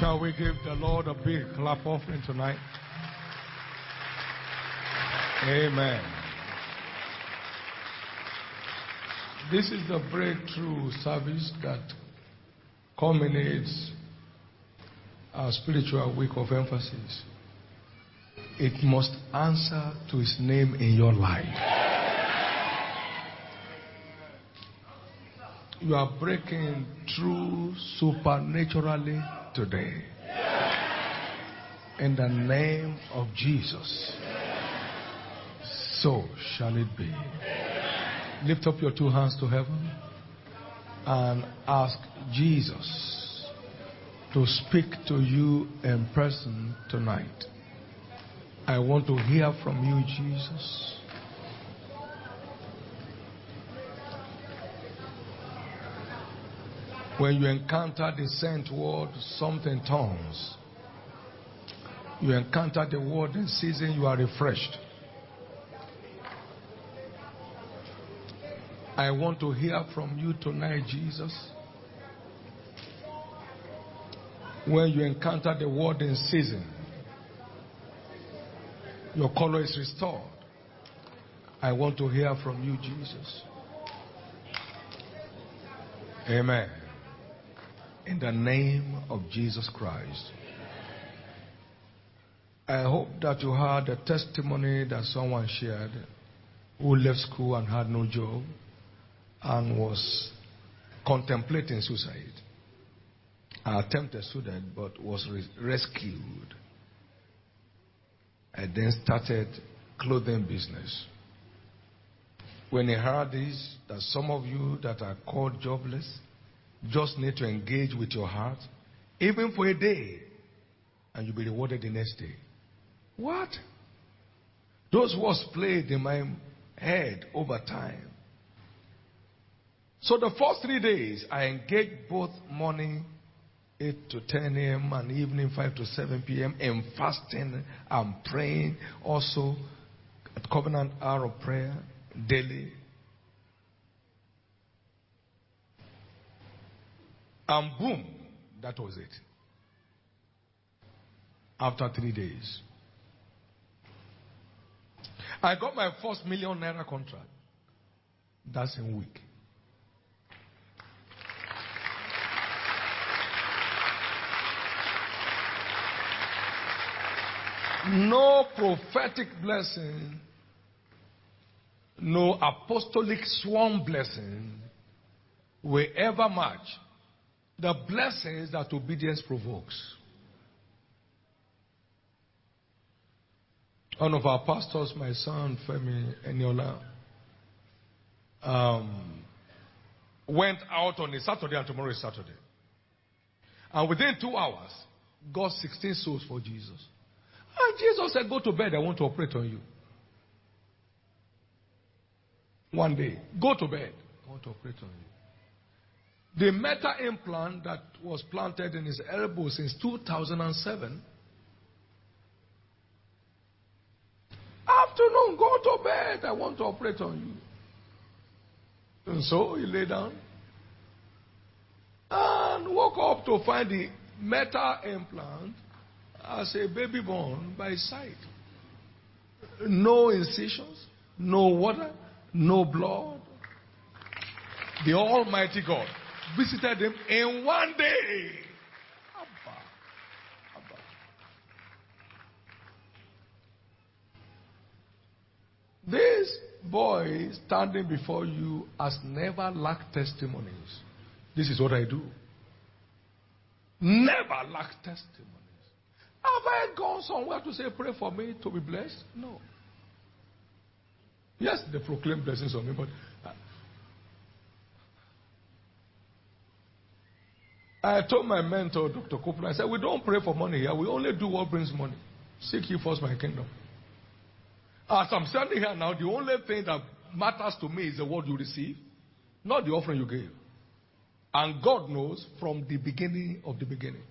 Shall we give the Lord a big clap offering tonight? Amen. This is the breakthrough service that culminates our spiritual week of emphasis. It must answer to His name in your life. You are breaking through supernaturally today. In the name of Jesus. So shall it be. Lift up your two hands to heaven and ask Jesus to speak to you in person tonight. I want to hear from you, Jesus. When you encounter the sent word, something turns. You encounter the word in season, you are refreshed. I want to hear from you tonight, Jesus. When you encounter the word in season, your color is restored. I want to hear from you, Jesus. Amen. In the name of Jesus Christ. I hope that you heard the testimony that someone shared who left school and had no job and was contemplating suicide. I attempted suicide but was rescued. I then started clothing business. When I heard this, that some of you that are called jobless just need to engage with your heart, even for a day, and you'll be rewarded the next day. What? Those words played in my head over time. So the first 3 days, I engaged both morning 8 to 10 a.m. and evening 5 to 7 p.m. in fasting and praying. Also, at covenant hour of prayer daily. And boom, that was it. After 3 days, I got my first ₦1 million contract. That's in a week. No prophetic blessing, no apostolic sworn blessing will ever match the blessings that obedience provokes. One of our pastors, my son Femi Eniola, went out on a Saturday, and tomorrow is Saturday. And within 2 hours, got 16 souls for Jesus. And Jesus said, go to bed, I want to operate on you. One day, go to bed, I want to operate on you. The meta implant that was planted in his elbow since 2007. Afternoon, go to bed, I want to operate on you. And so he lay down and woke up to find the meta implant as a baby born by sight. No incisions, no water, no blood. The Almighty God visited him in 1 day. Abba, Abba. This boy standing before you has never lacked testimonies. This is what I do. Never lacked testimonies. Have I gone somewhere to say, pray for me to be blessed? No. Yes, they proclaim blessings on me, but I told my mentor, Dr. Copeland, I said, we don't pray for money here. We only do what brings money. Seek ye first my kingdom. As I'm standing here now, the only thing that matters to me is the word you receive, not the offering you gave. And God knows from the beginning of the beginning.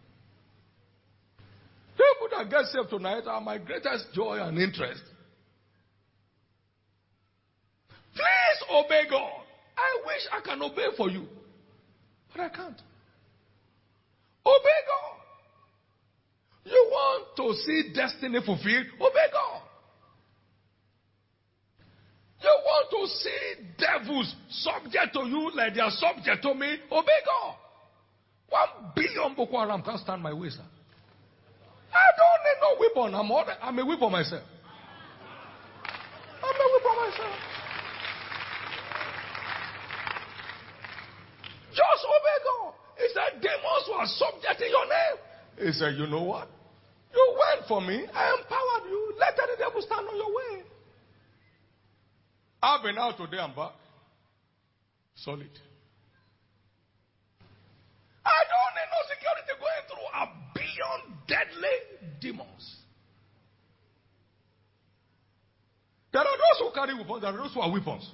People that get saved tonight are my greatest joy and interest. Please obey God. I wish I can obey for you, but I can't. Obey God. want to see destiny fulfilled? Obey God. You want to see devils subject to you like they are subject to me? Obey God. 1 billion Boko Haram can't stand my way, sir. I don't need no weapon. I'm a weapon myself. I'm a weapon myself. Just obey God. He said, demons were subjecting your name. He said, you know what? You went for me. I empowered you. Let the devil stand on your way. I've been out today and back. Solid. I don't need no security going through 1 billion deadly demons. There are those who carry weapons, there are those who are weapons.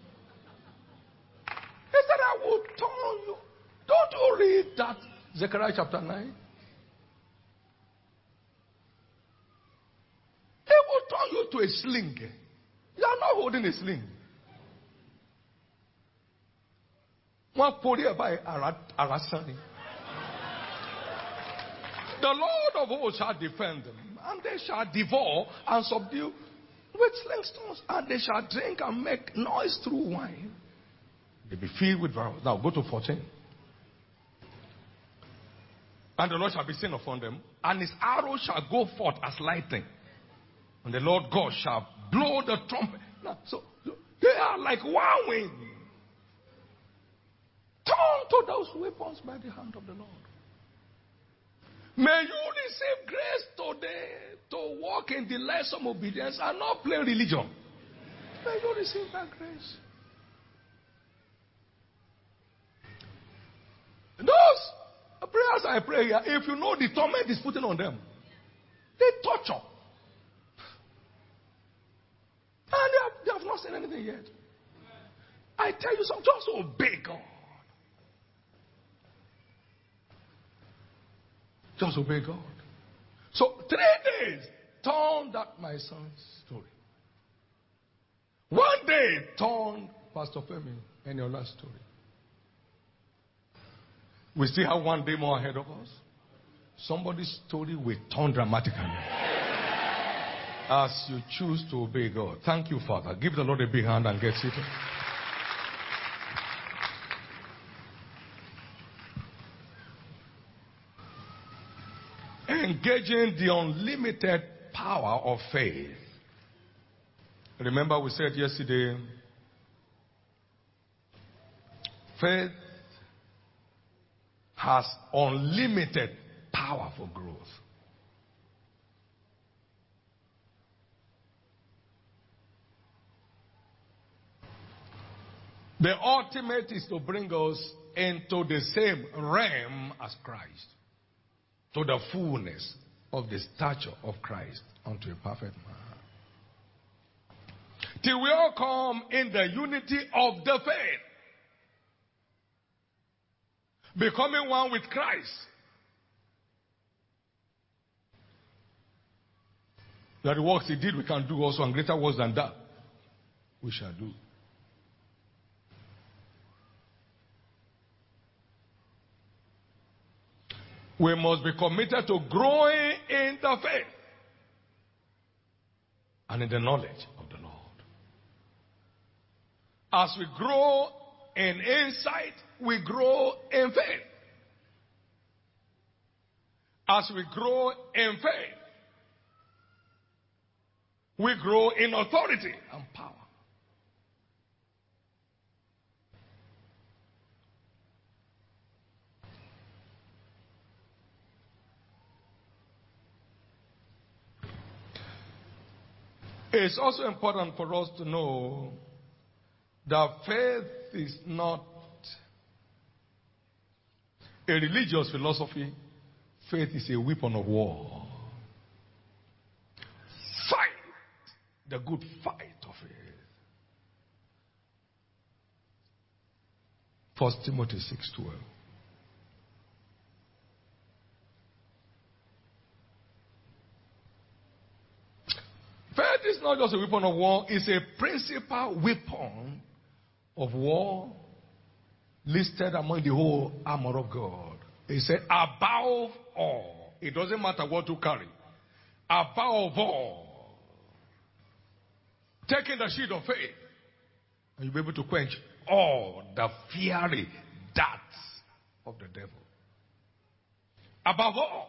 He said, I will turn you. Don't you read that Zechariah chapter 9? He will turn you to a sling. You are not holding a sling. One podium by Arasani. The Lord of hosts shall defend them, and they shall devour and subdue with slingstones, and they shall drink and make noise through wine. They be filled with violence. Now go to 14. And the Lord shall be seen upon them, and his arrow shall go forth as lightning. And the Lord God shall blow the trumpet. Now, so they are like one wind. Turn to those weapons by the hand of the Lord. May you receive grace today to walk in the lives of obedience and not play religion. May you receive that grace. Those prayers I pray here, if you know the torment is putting on them, they torture. And they have not seen anything yet. I tell you something, just obey God. Just obey God. So 3 days, turn that my son's story. 1 day, turn Pastor Femi and your last story. We still have 1 day more ahead of us. Somebody's story will turn dramatically. As you choose to obey God. Thank you, Father. Give the Lord a big hand and get seated. Engaging the unlimited power of faith. Remember we said yesterday, faith has unlimited power for growth. The ultimate is to bring us into the same realm as Christ. To the fullness of the stature of Christ unto a perfect man. Till we all come in the unity of the faith. Becoming one with Christ. That the works he did we can do also, and greater works than that we shall do. We must be committed to growing in the faith and in the knowledge of the Lord. As we grow in insight, we grow in faith. As we grow in faith, we grow in authority and power. It's also important for us to know that faith is not a religious philosophy. Faith is a weapon of war. Fight the good fight of faith. 1 Timothy 6:12. Faith is not just a weapon of war, it's a principal weapon of war listed among the whole armor of God. He said, above all, it doesn't matter what you carry. Above all, taking the shield of faith, and you'll be able to quench all the fiery darts of the devil. Above all,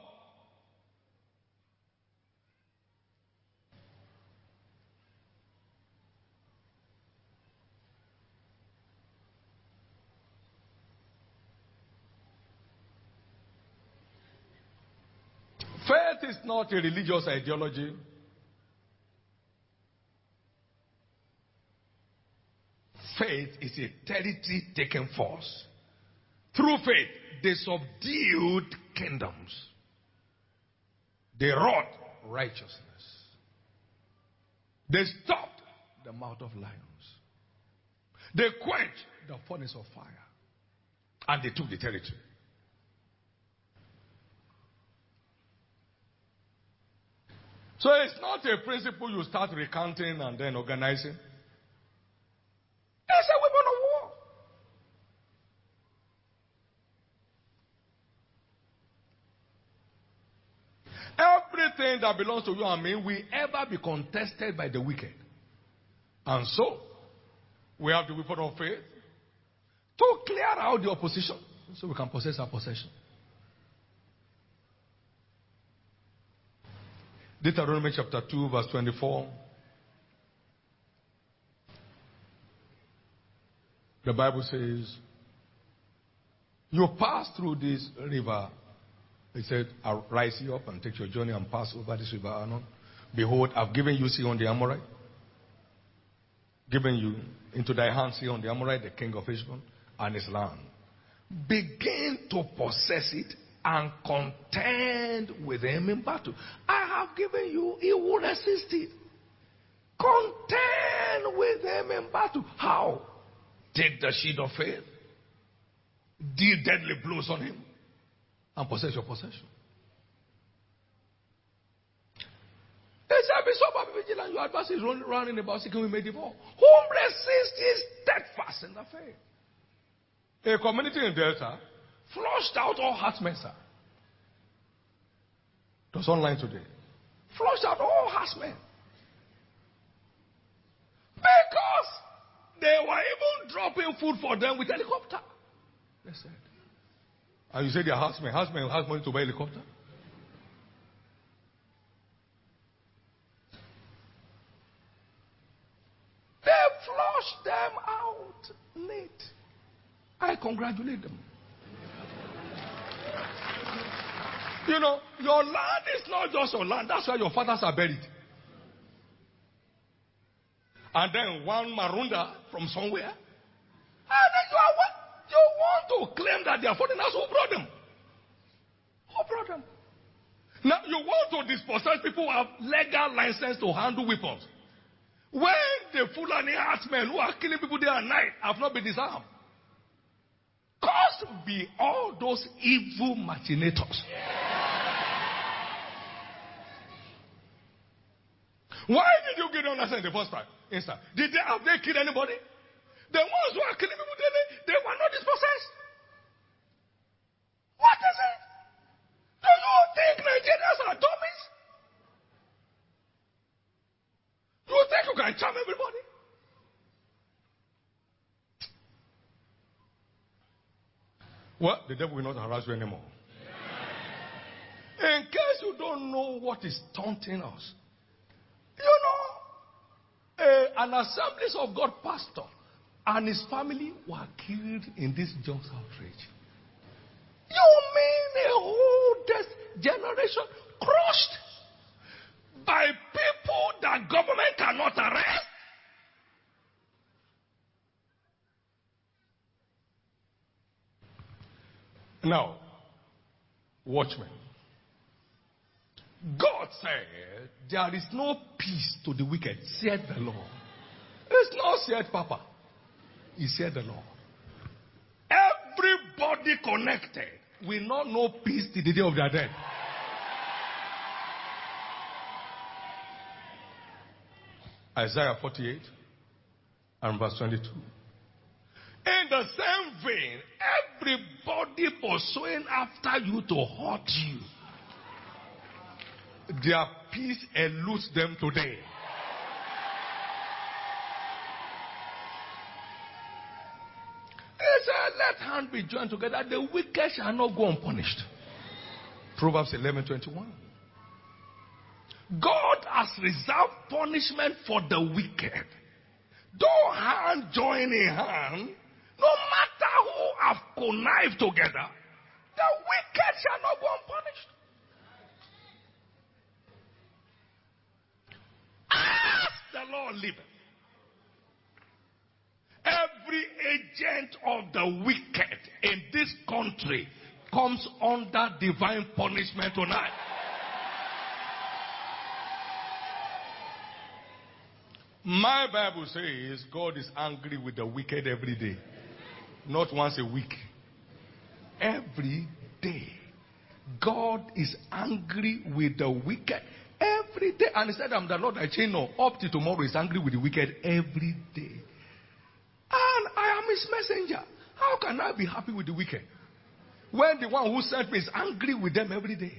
faith is not a religious ideology. Faith is a territory-taking force. Through faith, they subdued kingdoms. They wrought righteousness. They stopped the mouth of lions. They quenched the furnace of fire. And they took the territory. So it's not a principle you start recounting and then organizing. It's a weapon of war. Everything that belongs to you and me will ever be contested by the wicked. And so, we have the weapon of faith to clear out the opposition so we can possess our possession. Deuteronomy chapter 2 verse 24. The Bible says, you pass through this river. It said, rise you up and take your journey and pass over this river Arnon. Behold, I've given you Sihon the Amorite. Given you into thy hand Sihon the Amorite, the king of Heshbon, and his land. Begin to possess it and contend with him in battle. I have given you, he will resist it. Contend with him in battle. How? Take the shield of faith, deal deadly blows on him, and possess your possession. They shall be sober, be vigilant. Your adversary is running about seeking we may devour. Whom resist is steadfast in the faith. A community in Delta flushed out all herdsmen, sir. It was online today. Flushed out all herdsmen. Because they were even dropping food for them with helicopter. They said. And you say they are herdsmen. Herdsmen has money to buy helicopter. They flushed them out late. I congratulate them. You know, your land is not just your land. That's where your fathers are buried. And then one Marunda from somewhere. And then you want to claim that they are foreigners. Who brought them? Who brought them? Now, you want to dispossess people who have legal license to handle weapons. When the Fulani herdsmen who are killing people day and night have not been disarmed. Caused be all those evil machinators. Why did you give them license in the first instance? Have they killed anybody? The ones who are killing people, they were not dispossessed. What is it? Do you think Nigerians are dummies? Do you think you can charm everybody? Well, the devil will not harass you anymore. In case you don't know what is taunting us, you know, an Assemblies of God pastor and his family were killed in this just outrage. You mean a whole generation crushed by people that government cannot arrest? Now, watchmen. God said, there is no peace to the wicked, said the Lord. It's not said Papa. He said the Lord. Everybody connected will not know peace till the day of their death. Isaiah 48 and verse 22. In the same vein, everybody pursuing after you to hurt you. Their peace eludes them today. He said, let hands be joined together. The wicked shall not go unpunished. Proverbs 11:21. God has reserved punishment for the wicked. Though hand join in hand, no matter who have connived together, the wicked shall not go unpunished. As the Lord liveth, every agent of the wicked in this country comes under divine punishment tonight. My Bible says God is angry with the wicked every day. Not once a week. Every day. God is angry with the wicked every day. And he said, I'm the Lord, I change not. Up to tomorrow, he's angry with the wicked every day. And I am his messenger. How can I be happy with the wicked when the one who sent me is angry with them every day?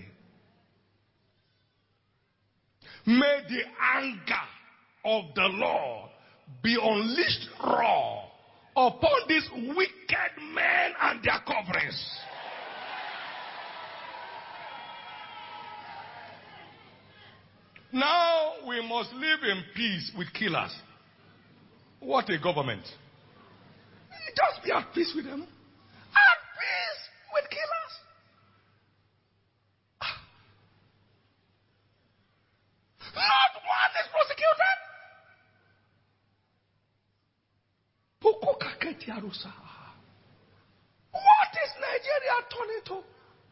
May the anger of the Lord be unleashed raw upon these wicked men and their coverings. Now we must live in peace with killers. What a government. Just be at peace with them. At peace with killers. Not one is prosecuted. What is Nigeria turning to?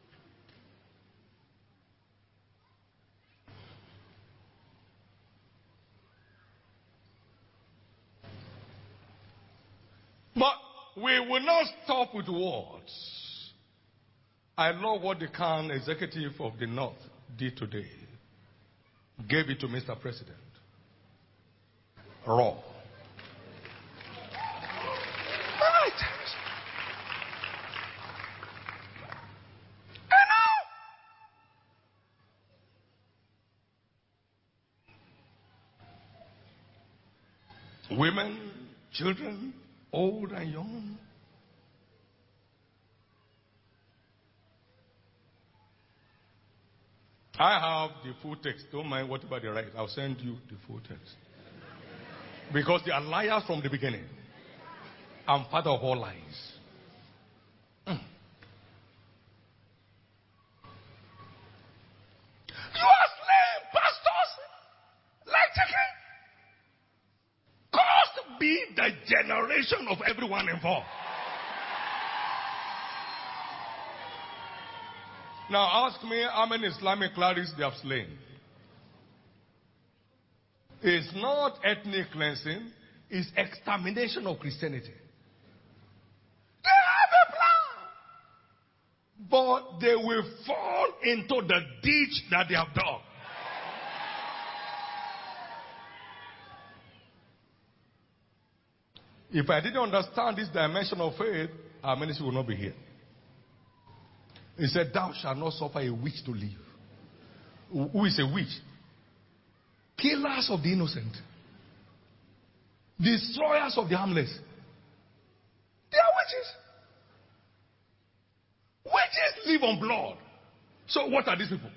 But we will not stop with words. I love what the Khan executive of the North did today. Gave it to Mr. President. Raw. Women, children, old and young. I have the full text. Don't mind whatever they write. I'll send you the full text. Because they are liars from the beginning. I'm father of all lies. You are slaying pastors like chicken. Cursed be the generation of everyone involved. Now ask me how many Islamic clerics they have slain. It's not ethnic cleansing, it's extermination of Christianity. They have a plan, but they will fall into the ditch that they have dug. If I didn't understand this dimension of faith, our ministry will not be here. He said, thou shalt not suffer a witch to live. Who is a witch? Killers of the innocent. Destroyers of the harmless. They are witches. Witches live on blood. So what are these people?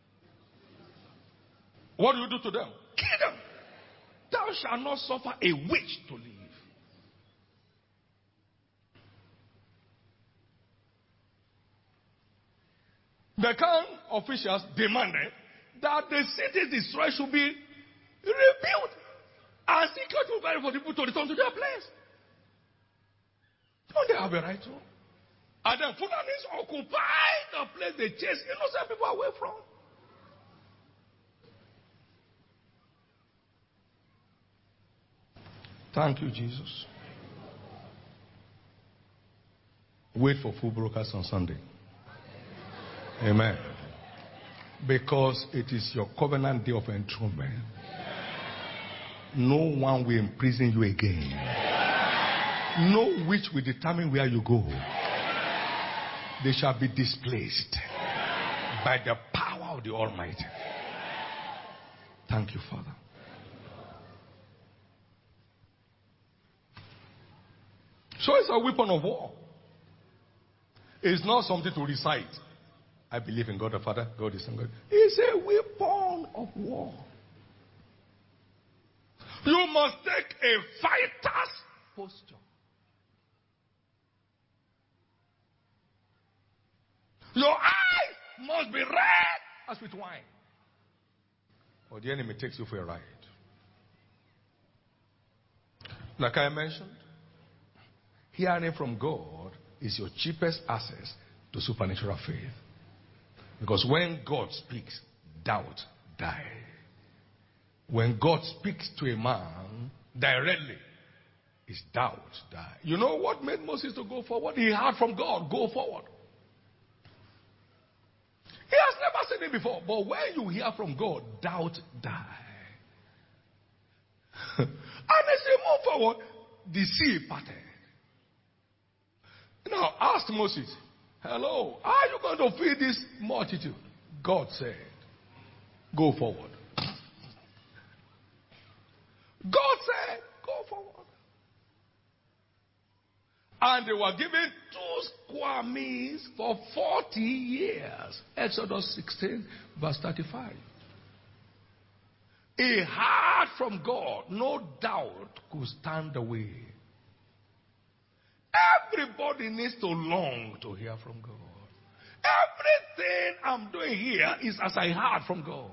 What do you do to them? Kill them. Thou shalt not suffer a witch to live. The Khan officials demanded that the city destroyed should be rebuilt and security provided for the people to return to their place. Don't they have a right to? And the Fulanis occupy the place they chase innocent people away from. Thank you, Jesus. Wait for full broadcast on Sunday. Amen. Because it is your covenant day of enthronement. No one will imprison you again. No witch will determine where you go. They shall be displaced by the power of the Almighty. Thank you, Father. So it's a weapon of war. It's not something to recite. I believe in God the Father, God the Son, God. It's a weapon of war. You must take a fighter's posture. Your eyes must be red as with wine, or the enemy takes you for a ride. Like I mentioned, hearing from God is your cheapest access to supernatural faith. Because when God speaks, doubt dies. When God speaks to a man directly, his doubt dies. You know what made Moses to go forward? He heard from God, go forward. He has never seen it before. But when you hear from God, doubt dies. And as you move forward, the sea parted. Now ask Moses, hello, are you going to feed this multitude? God said, go forward. God said, go forward. And they were given 2 square meals for 40 years. Exodus 16, verse 35. A heart from God, no doubt, could stand the way. Everybody needs to long to hear from God. Everything I'm doing here is as I heard from God.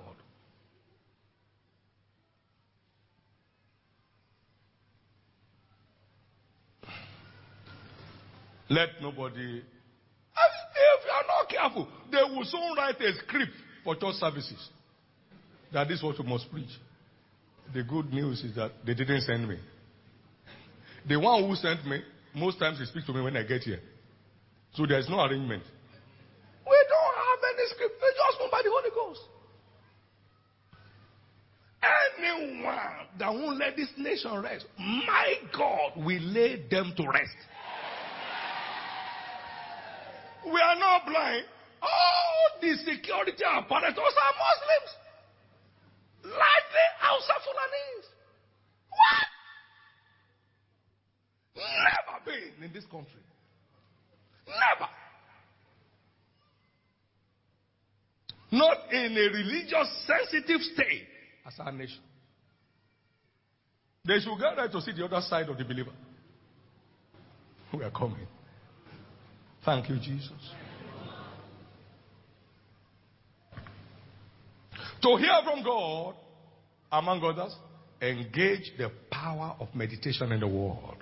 Let nobody. If you are not careful, they will soon write a script for church services that this is what you must preach. The good news is that they didn't send me. The one who sent me, most times he speaks to me when I get here. So there is no arrangement. We don't have any script. We just move by the Holy Ghost. Anyone that won't let this nation rest, my God will lay them to rest. We are not blind. All the security apparatus are Muslims. Largely Hausa Fulanis. What? Never been in this country. Never. Not in a religious sensitive state as our nation. They should get ready to see the other side of the believer. We are coming. Thank you, Jesus. To hear from God, among others, engage the power of meditation in the Word.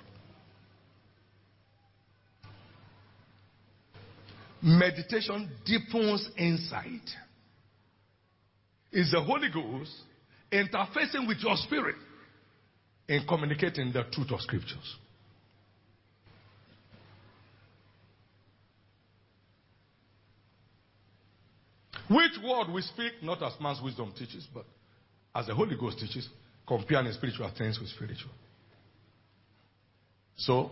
Meditation deepens insight. It's the Holy Ghost interfacing with your spirit in communicating the truth of Scriptures. Which word we speak, not as man's wisdom teaches, but as the Holy Ghost teaches, comparing spiritual things with spiritual. So,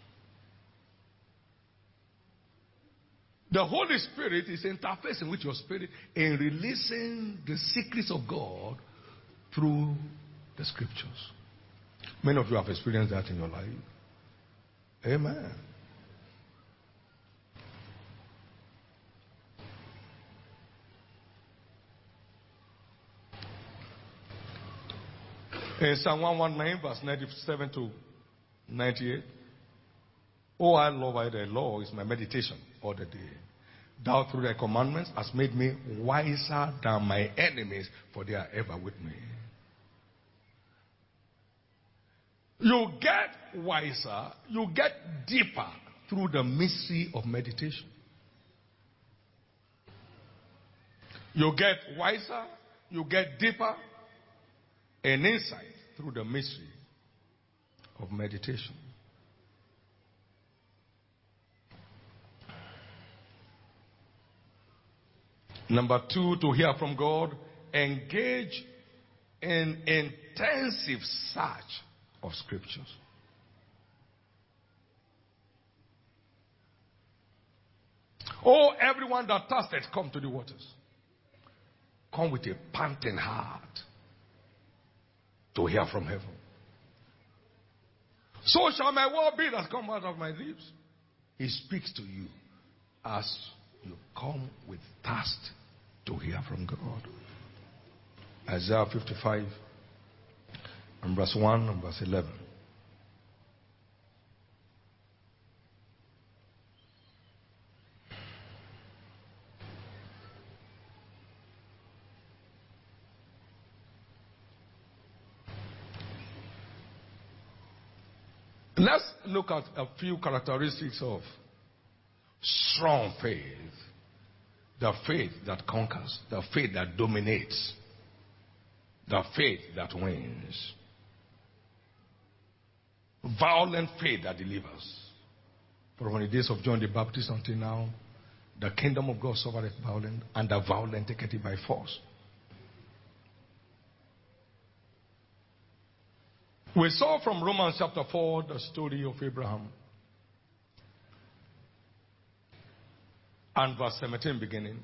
the Holy Spirit is interfacing with your spirit in releasing the secrets of God through the Scriptures. Many of you have experienced that in your life. Amen. In Psalm 119, verse 97 to 98. Oh, I love thy law is my meditation all the day. Thou through thy commandments hast made me wiser than my enemies, for they are ever with me. You get wiser, you get deeper through the mystery of meditation. You get wiser, you get deeper in insight through the mystery of meditation. Number 2, to hear from God, engage in intensive search of Scriptures. Oh, everyone that thirsteth, come to the waters. Come with a panting heart to hear from heaven. So shall my word be that come out of my lips. He speaks to you as you come with thirst to hear from God. Isaiah 55 and verse 1 and verse 11. Let's look at a few characteristics of strong faith. The faith that conquers, the faith that dominates, the faith that wins. Violent faith that delivers. From the days of John the Baptist until now, the kingdom of God suffereth violent, and the violent take it by force. We saw from Romans chapter 4 the story of Abraham. And verse 17 beginning.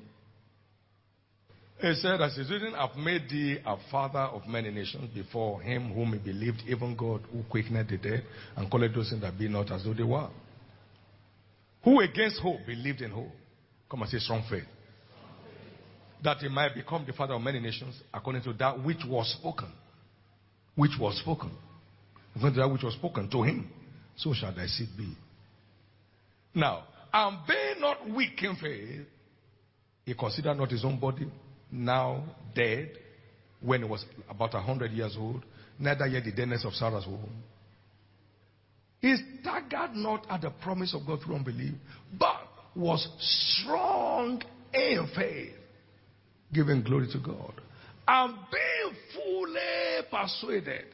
He said, as is written, I've made thee a father of many nations before him whom he believed, even God who quickened the dead and called those things that be not as though they were. Who against hope believed in hope? Come and say strong faith. That he might become the father of many nations according to that which was spoken. Which was spoken. According to that which was spoken to him, so shall thy seed be. Now, and being not weak in faith, he considered not his own body now dead when he was about 100 years old, neither yet the deadness of Sarah's womb. He staggered not at the promise of God through unbelief, but was strong in faith, giving glory to God, and being fully persuaded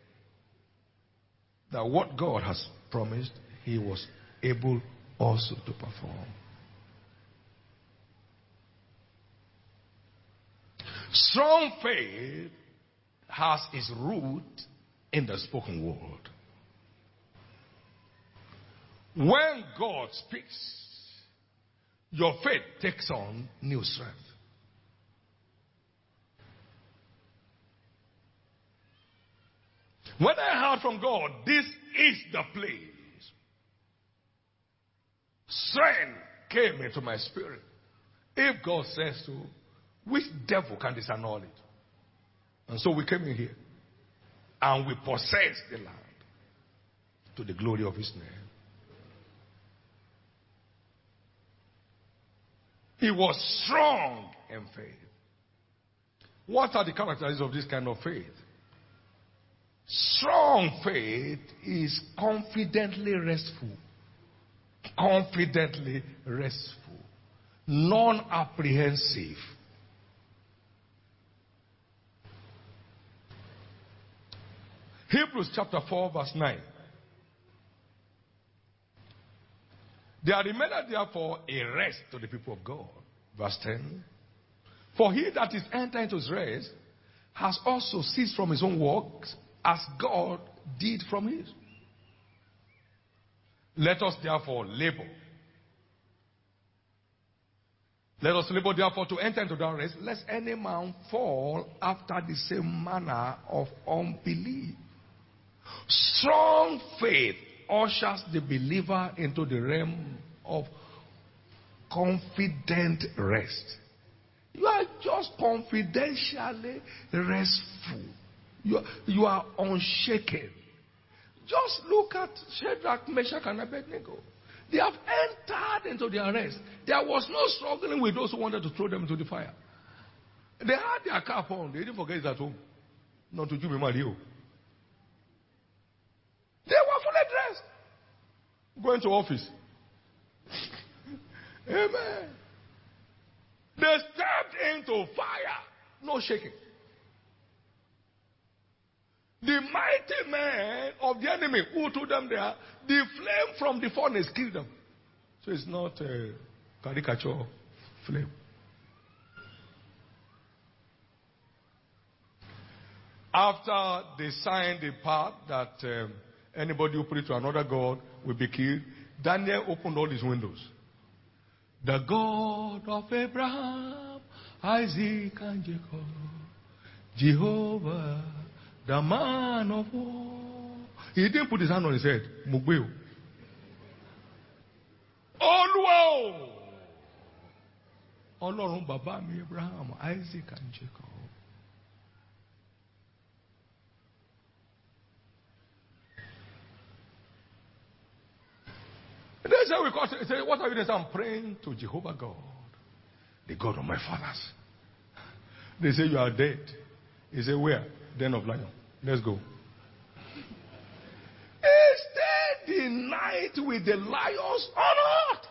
that what God has promised, he was able also to perform. Strong faith has its root in the spoken word. When God speaks, your faith takes on new strength. When I heard from God, this is the place, strength came into my spirit. If God says so, which devil can disannul it? And so we came in here and we possessed the land to the glory of his name. He was strong in faith. What are the characteristics of this kind of faith? Strong faith is confidently restful. Confidently restful. Non-apprehensive. Hebrews chapter 4 verse 9. There remaineth therefore a rest to the people of God. Verse 10. For he that is entered into his rest has also ceased from his own works, as God did from his. Let us therefore labor. Let us labor therefore to enter into that rest, lest any man fall after the same manner of unbelief. Strong faith ushers the believer into the realm of confident rest. You are just confidentially restful. You are unshaken. Just look at Shadrach, Meshach, and Abednego. They have entered into their rest. There was no struggling with those who wanted to throw them into the fire. They had their cap on. They didn't forget it at home. Not to Jimmy Mario. They were fully dressed. Going to office. Amen. They stepped into fire. No shaking. The mighty men of the enemy who took them there, the flame from the furnace killed them. So it's not a caricature flame. After they signed the part that anybody who prays to another God will be killed, Daniel opened all his windows. The God of Abraham, Isaac, and Jacob, Jehovah, The man of war. He didn't put his hand on his head. Mugbeo. Oluwa. Ọlọ́run bàbá mi Abraham, Isaac and Jacob. They say, what are you doing? I'm praying to Jehovah God, the God of my fathers. They say, you are dead. He said, where? Den of lion. Let's go. He stayed the night with the lions on earth.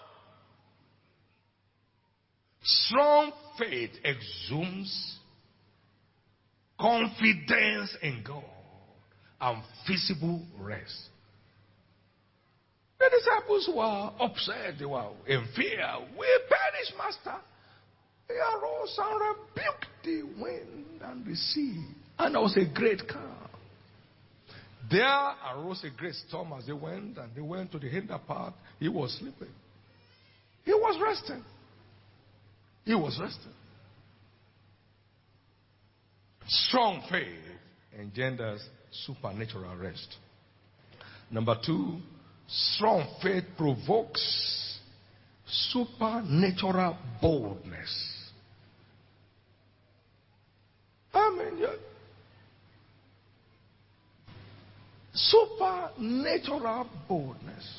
Strong faith exhumes confidence in God and feasible rest. The disciples were upset. They were in fear. We perish, Master. He arose and rebuked the wind and the sea. And there was a great calm. There arose a great storm as they went, and they went to the hinder part. He was sleeping. He was resting. He was resting. Strong faith engenders supernatural rest. Number 2, strong faith provokes supernatural boldness. Supernatural boldness.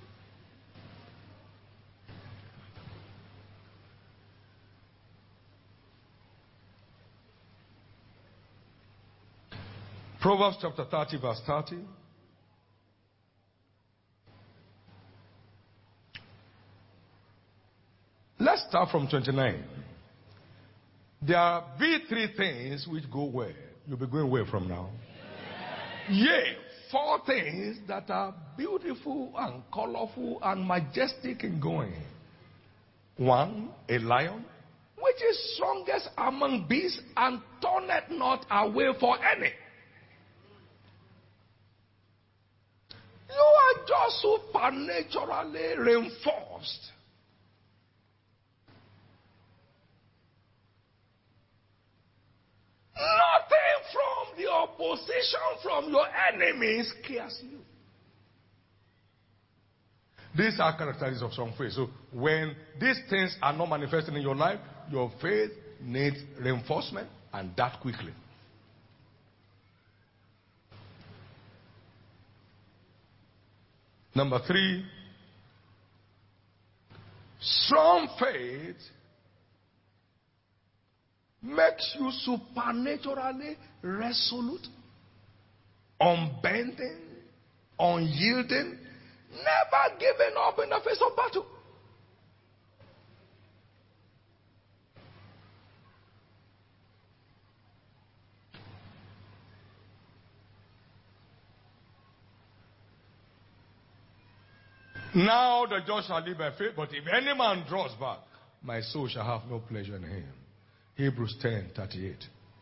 Proverbs chapter 30 verse 30. Let's start from 29. There be 3 things which go well. You'll be going well from now. Yea, 4 things that are beautiful and colorful and majestic in going. 1, a lion, which is strongest among beasts and turneth not away for any. You are just supernaturally reinforced. Nothing from the opposition from your enemies scares you. These are characteristics of strong faith. So when these things are not manifesting in your life, your faith needs reinforcement, and that quickly. Number 3, strong faith makes you supernaturally resolute, unbending, unyielding, never giving up in the face of battle. Now the just shall live by faith, but if any man draws back, my soul shall have no pleasure in him. Hebrews 10:38.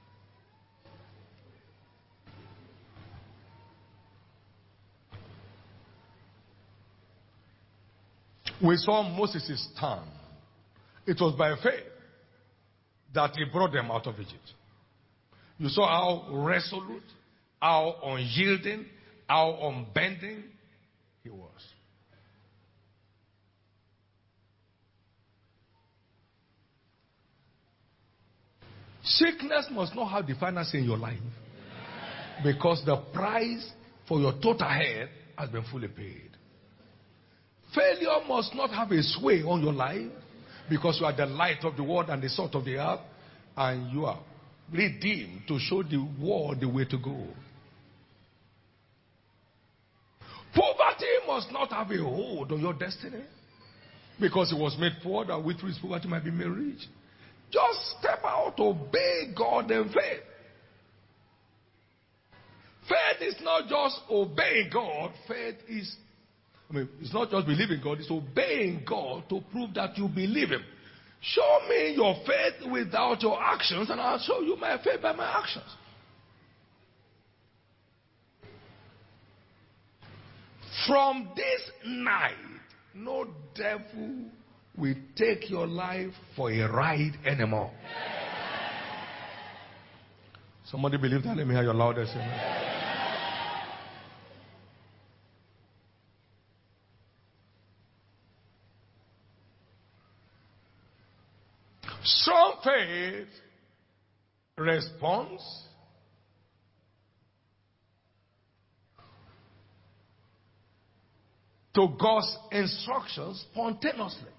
We saw Moses' stand. It was by faith that he brought them out of Egypt. You saw how resolute, how unyielding, how unbending he was. Sickness must not have the final say in your life, because the price for your total health has been fully paid. Failure must not have a sway on your life, because you are the light of the world and the salt of the earth, and you are redeemed to show the world the way to go. Poverty must not have a hold on your destiny, because it was made poor that we through his poverty might be made rich. Just step out, obey God in faith. Faith is not just obeying God. Faith is, it's not just believing God, it's obeying God to prove that you believe him. Show me your faith without your actions, and I'll show you my faith by my actions. From this night, no devil will take your life for a ride anymore. Somebody believe that? Let me hear your loudest amen. Strong faith responds to God's instructions spontaneously.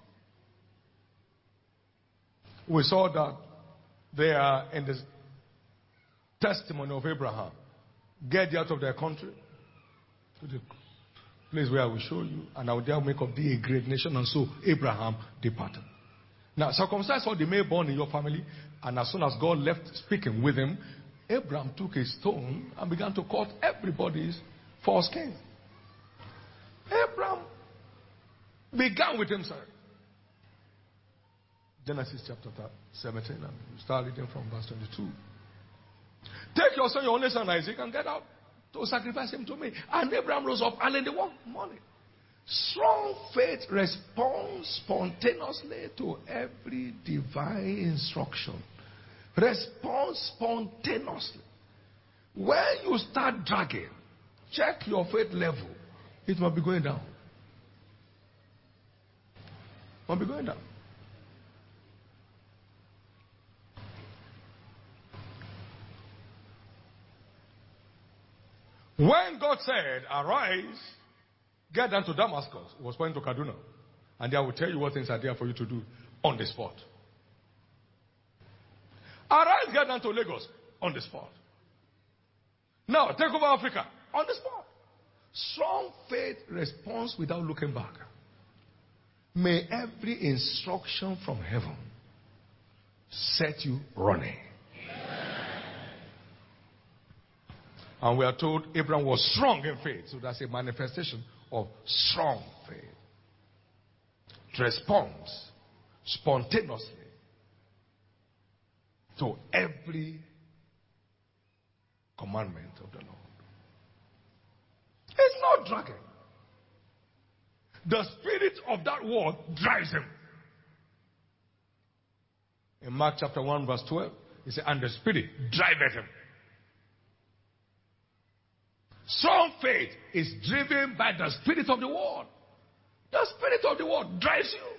We saw that there in the testimony of Abraham. Get you out of their country to the place where I will show you, and I will there make of thee a great nation. And so Abraham departed. Now, circumcised all the male born in your family, and as soon as God left speaking with him, Abraham took a stone and began to cut everybody's foreskin. Abraham began with himself. Genesis chapter 17, and we start reading from verse 22. Take your son, your only son Isaac, and get out to sacrifice him to me. And Abraham rose up early in the morning. Strong faith responds spontaneously to every divine instruction. Responds spontaneously. When you start dragging, check your faith level. It might be going down. It might be going down. When God said, arise, get down to Damascus, he was pointing to Kaduna, and I will tell you what things are there for you to do on the spot. Arise, get down to Lagos, on the spot. Now, take over Africa, on the spot. Strong faith responds without looking back. May every instruction from heaven set you running. And we are told Abraham was strong in faith. So that's a manifestation of strong faith. It responds spontaneously to every commandment of the Lord. It's not dragging. The spirit of that word drives him. In Mark chapter 1 verse 12, he said, and the spirit driveth him. Strong faith is driven by the spirit of the word. The spirit of the word drives you.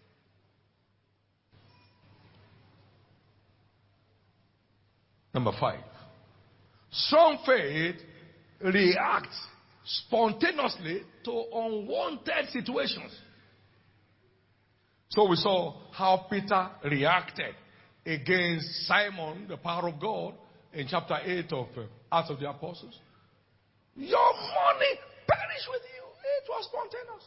Number 5. Strong faith reacts spontaneously to unwanted situations. So we saw how Peter reacted against Simon, the power of God, in chapter 8 of Acts of the Apostles. Your money perish with you. It was spontaneous.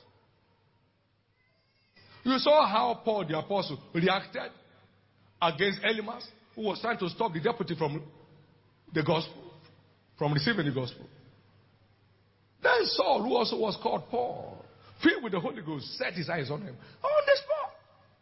You saw how Paul the apostle reacted against Elymas, who was trying to stop the deputy from the gospel, from receiving the gospel. Then Saul, who also was called Paul, filled with the Holy Ghost, set his eyes on him on the spot.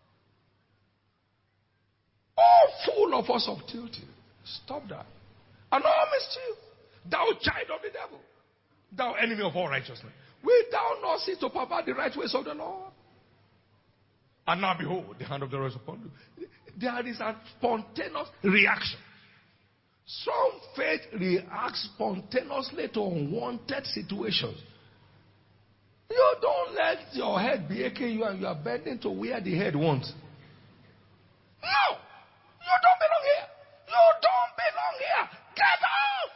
Oh, full of us subtlety. Stop that. And all mischief. Thou child of the devil. Thou enemy of all righteousness. Wilt thou not see to pervert the right ways of the Lord? And now behold, the hand of the Lord is upon you. There is a spontaneous reaction. Some faith reacts spontaneously to unwanted situations. You don't let your head be aching you and you are bending to where the head wants. No! You don't belong here. You don't belong here. Get out!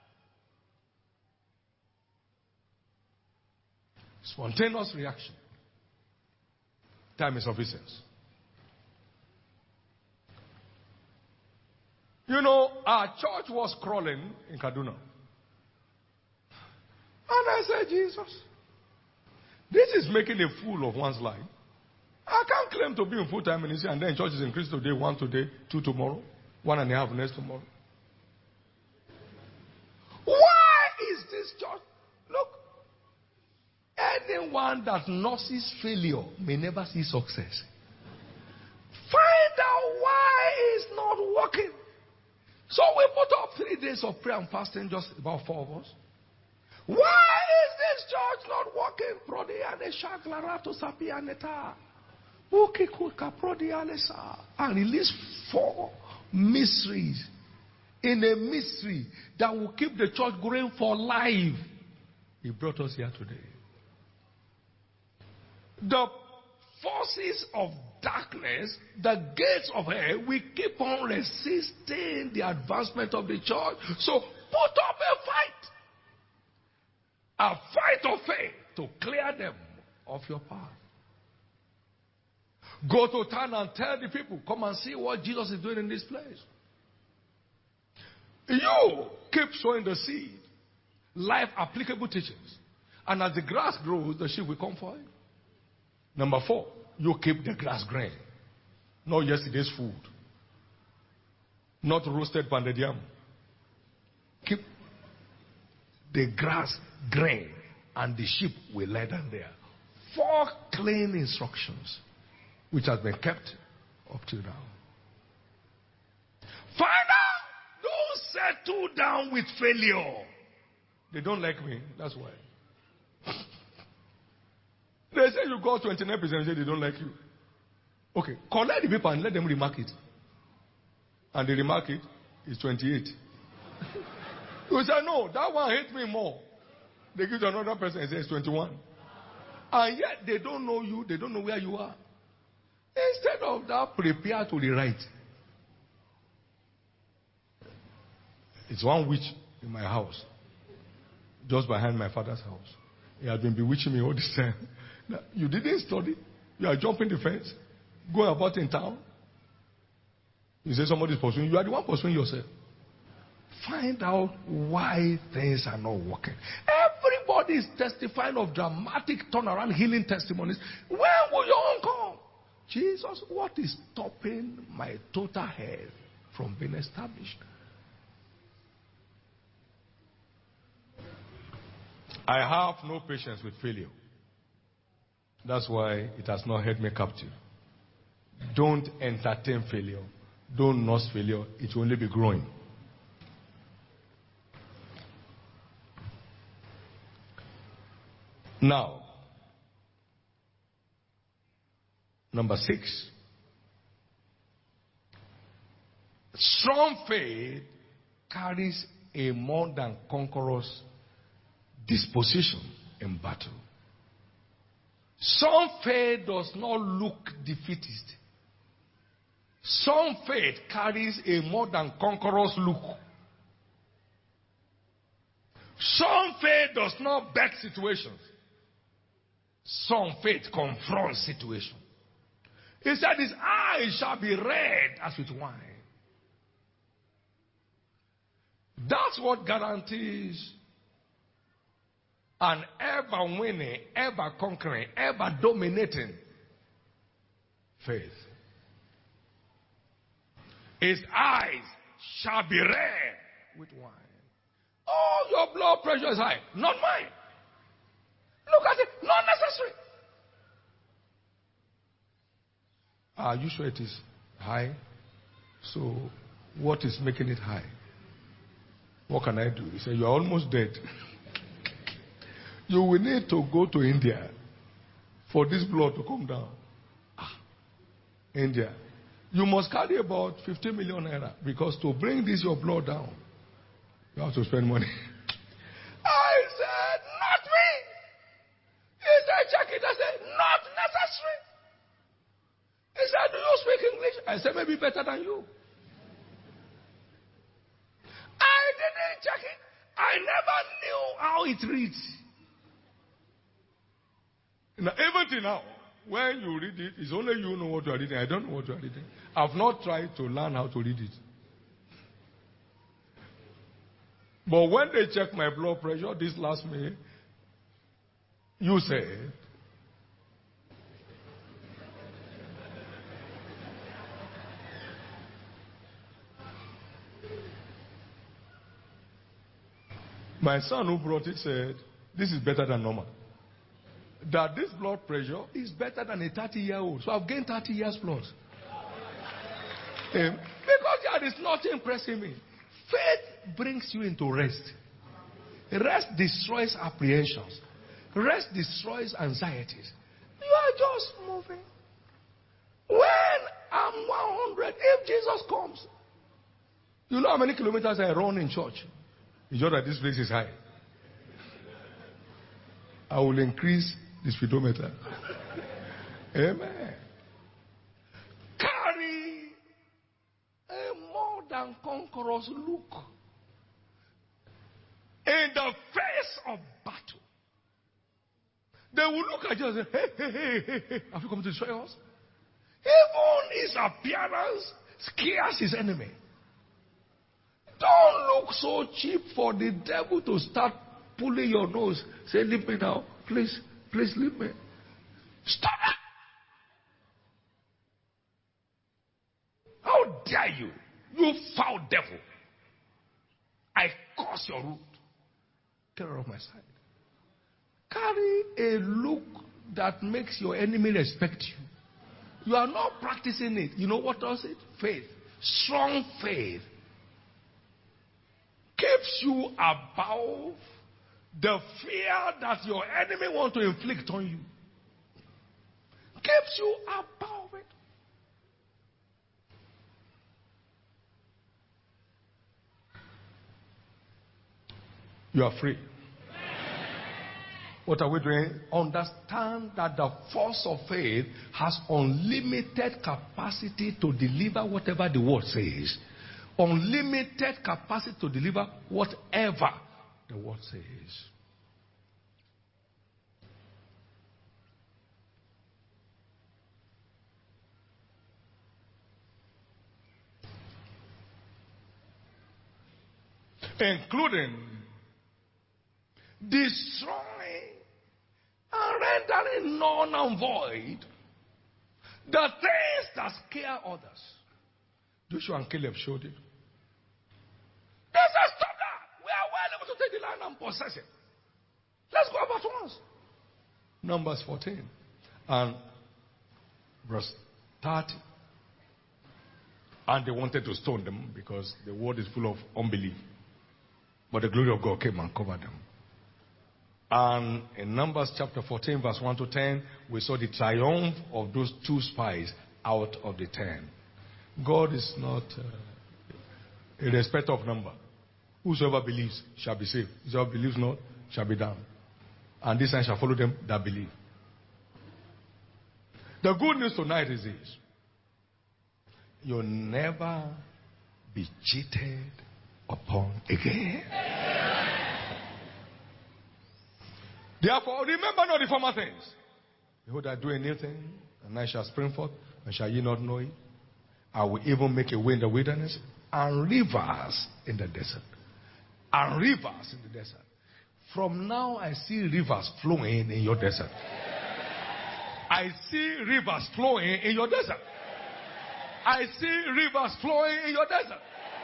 Spontaneous reaction. Time is of essence. You know, our church was crawling in Kaduna. And I said, Jesus, this is making a fool of one's life. I can't claim to be in full-time ministry and then church is increased today, 1 today, 2 tomorrow, 1.5 next tomorrow. Why is this church? Look, anyone that nurses failure may never see success. Find out why it's not working. So we put up 3 days of prayer and fasting, just about 4 of us. Why is this church not working? And release 4 mysteries in a mystery that will keep the church growing for life. He brought us here today. The forces of darkness, the gates of hell, we keep on resisting the advancement of the church. So put up a fight of faith to clear them of your path. Go to town and tell the people, come and see what Jesus is doing in this place. You keep sowing the seed, life applicable teachings. And as the grass grows, the sheep will come for it. Number 4, you keep the grass green. Not yesterday's food. Not roasted pounded yam. Keep the grass green and the sheep will lie down there. 4 clean instructions which has been kept up till now. Find out. Don't settle down with failure. They don't like me. That's why. They say you got 29%, they say they don't like you. Okay, collect the paper and let them remark it. And they remark it, it's 28. You say, no, that one hates me more. They give to another person and say it's 21. And yet they don't know you, they don't know where you are. Instead of that, prepare to rewrite. It's one witch in my house, just behind my father's house. He has been bewitching me all this time. Now, you didn't study. You are jumping the fence, going about in town. You say somebody is pursuing you. You are the one pursuing yourself. Find out why things are not working. Everybody is testifying of dramatic turnaround healing testimonies. When will your own come? Jesus, what is stopping my total health from being established? I have no patience with failure. That's why it has not held me captive. Don't entertain failure. Don't nurse failure. It will only be growing. Now, number 6. Strong faith carries a more than conqueror's disposition in battle. Some faith does not look defeatist. Some faith carries a more than conqueror's look. Some faith does not beg situations. Some faith confronts situations. He said, his eyes shall be red as with wine. That's what guarantees an ever winning, ever conquering, ever dominating faith. His eyes shall be red with wine. Oh, your blood pressure is high. Not mine. Look at it. Not necessary. Are you sure it is high? So, what is making it high? What can I do? He said, you are almost dead. You will need to go to India for this blood to come down. India. You must carry about 50 million naira because to bring this your blood down, you have to spend money. I said, not me. He said, check it. I said, not necessary. He said, do you speak English? I said, maybe better than you. I didn't check it. I never knew how it reads. Now, even till now, when you read it, it's only you know what you are reading. I don't know what you are reading. I've not tried to learn how to read it. But when they checked my blood pressure this last May, you said, my son who brought it said, this is better than normal. That this blood pressure is better than a 30-year-old. So I've gained 30 years plus. Because there is nothing pressing me. Faith brings you into rest. Rest destroys apprehensions. Rest destroys anxieties. You are just moving. When I'm 100, if Jesus comes, You know how many kilometers I run in church? It's just that this place is high. I will increase the speedometer. Amen. Carry a more than conqueror's look in the face of battle. They will look at you and say, hey, have you come to destroy us? Even his appearance scares his enemy. Don't look so cheap for the devil to start pulling your nose. Say, leave me now. Please leave me. Stop it. How dare you? You foul devil. I curse your root. Get out of my sight. Carry a look that makes your enemy respect you. You are not practicing it. You know what does it? Faith. Strong faith keeps you above the fear that your enemy want to inflict on you. Keeps you above it. You are free. What are we doing? Understand that the force of faith has unlimited capacity to deliver whatever the word says. Unlimited capacity to deliver whatever the word says. Including destroying and rendering null and void the things that scare others. Joshua and Caleb showed it. They said, stop that. We are well able to take the land and possess it. Let's go about once. Numbers 14 and verse 30. And they wanted to stone them because the word is full of unbelief. But the glory of God came and covered them. And in Numbers chapter 14, verse 1 to 10, we saw the triumph of those 2 spies out of the 10. God is not a respecter of number. Whosoever believes shall be saved. Whosoever believes not shall be damned. And this sign shall follow them that believe. The good news tonight is this. You'll never be cheated upon again. Therefore, remember not the former things. Behold, I do a new thing, and I shall spring forth, and shall ye not know it? I will even make a way in the wilderness, and rivers in the desert. And rivers in the desert. From now, I see rivers flowing in your desert. I see rivers flowing in your desert. I see rivers flowing in your desert.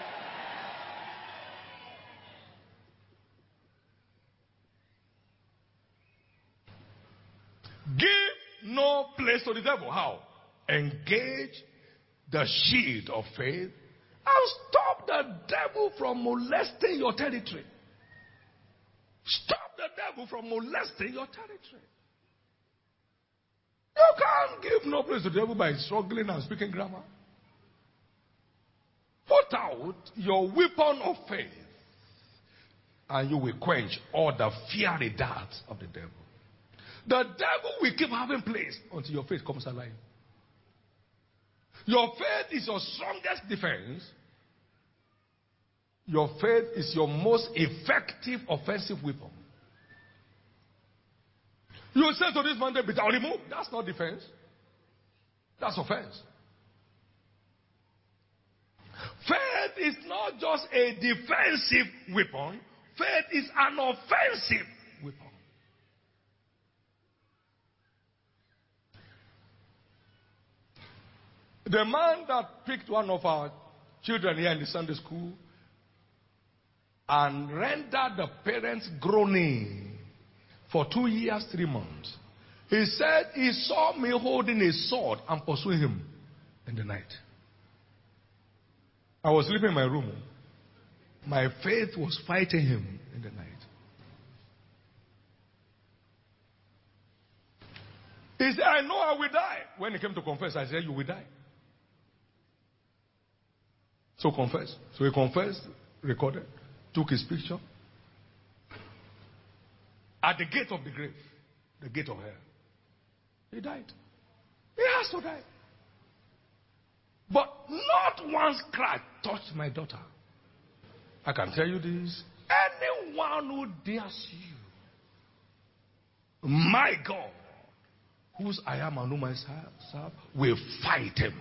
Give no place to the devil. How? Engage the shield of faith and stop the devil from molesting your territory. Stop the devil from molesting your territory. You can't give no place to the devil by struggling and speaking grammar. Put out your weapon of faith and you will quench all the fiery darts of the devil. The devil will keep having place until your faith comes alive. Your faith is your strongest defense. Your faith is your most effective offensive weapon. You say to this mountain, be thou removed. That's not defense. That's offense. Faith is not just a defensive weapon. Faith is an offensive weapon. The man that picked one of our children here in the Sunday school and rendered the parents groaning for 2 years, 3 months. He said he saw me holding a sword and pursuing him in the night. I was sleeping in my room. My faith was fighting him in the night. He said, I know I will die. When he came to confess, I said, you will die. So confess. So he confessed, recorded, took his picture. At the gate of the grave, the gate of hell, he died. He has to die. But not once cry touched my daughter. I can tell you this. Anyone who dares you, my God, whose I am and whom I serve, will fight him.